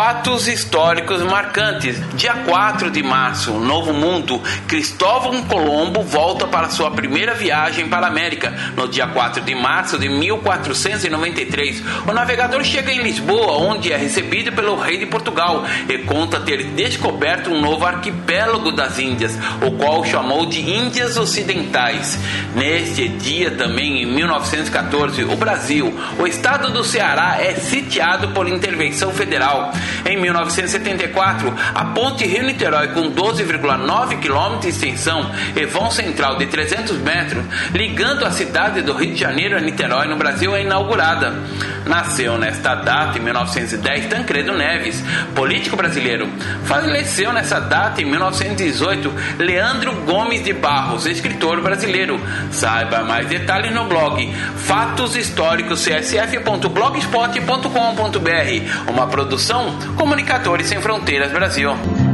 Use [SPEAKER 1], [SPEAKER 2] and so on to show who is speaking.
[SPEAKER 1] Fatos históricos marcantes. Dia 4 de março, Novo Mundo. Cristóvão Colombo volta para sua primeira viagem para a América. No dia 4 de março de 1493, o navegador chega em Lisboa, onde é recebido pelo rei de Portugal e conta ter descoberto um novo arquipélago das Índias, o qual chamou de Índias Ocidentais. Neste dia também, em 1914, o Brasil, o estado do Ceará, é sitiado por intervenção federal. Em 1974, a ponte Rio-Niterói, com 12,9 km de extensão e vão central de 300 metros, ligando a cidade do Rio de Janeiro a Niterói, no Brasil, é inaugurada. Nasceu nesta data, em 1910, Tancredo Neves, político brasileiro. Faleceu nessa data, em 1918, Leandro Gomes de Barros, escritor brasileiro. Saiba mais detalhes no blog fatoshistoricoscsf.blogspot.com.br, uma produção Comunicadores Sem Fronteiras Brasil.